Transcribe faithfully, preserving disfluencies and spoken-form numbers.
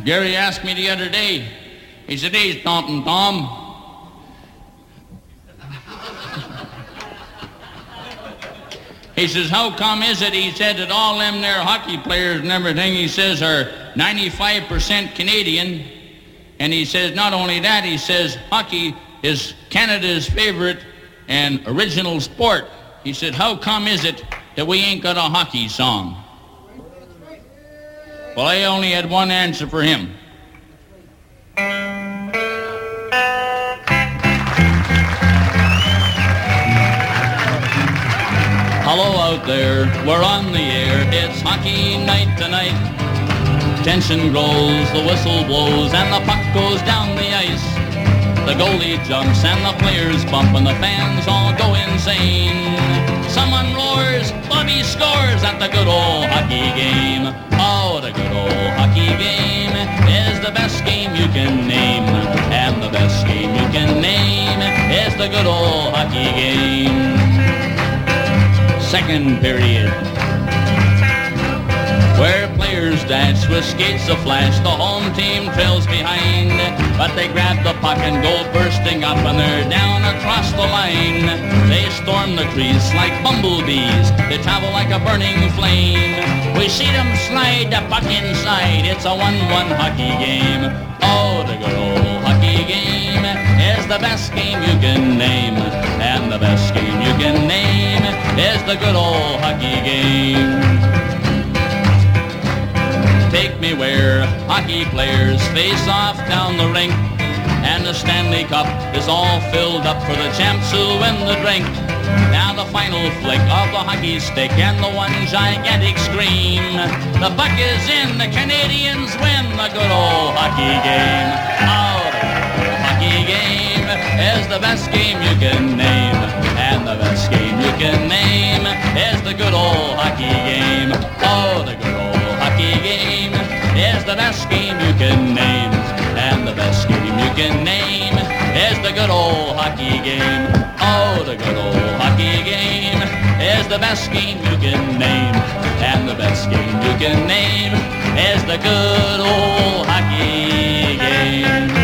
Gary asked me the other day, he said, "Hey, Taunton Tom, he says, how come is it," he said, "that all them there hockey players and everything," he says, "are ninety-five percent Canadian?" And he says, not only that, he says, hockey is Canada's favorite and original sport. He said, how come is it that we ain't got a hockey song? Well, I only had one answer for him. Hello out there, we're on the air, it's hockey night tonight. Tension grows, the whistle blows, and the puck goes down the ice. The goalie jumps and the players bump and the fans all go insane. Someone roars, Bobby scores at the good old hockey game. Oh, the good old hockey game is the best game you can name. And the best game you can name is the good old hockey game. Second period, where players dash with skates aflash, the home team trails behind, but they grab the puck and go bursting up and they're down across the line. They storm the crease like bumblebees, they travel like a burning flame. We see them slide the puck inside, it's a one one hockey game. Oh, the good old hockey game is the best game you can name. And the best game you can name is the good old hockey game. Take me where hockey players face off down the rink, and the Stanley Cup is all filled up for the champs who win the drink. Now the final flick of the hockey stick and the one gigantic scream. The puck is in, the Canadians win the good old hockey game. Oh, the good old hockey game is the best game you can name. And the best game you can name is the good old hockey game. Oh, the good old hockey game is the best game you can name. And the best game you can name is the good old hockey game. Oh, the good old hockey game is the best game you can name. And the best game you can name is the good old hockey game.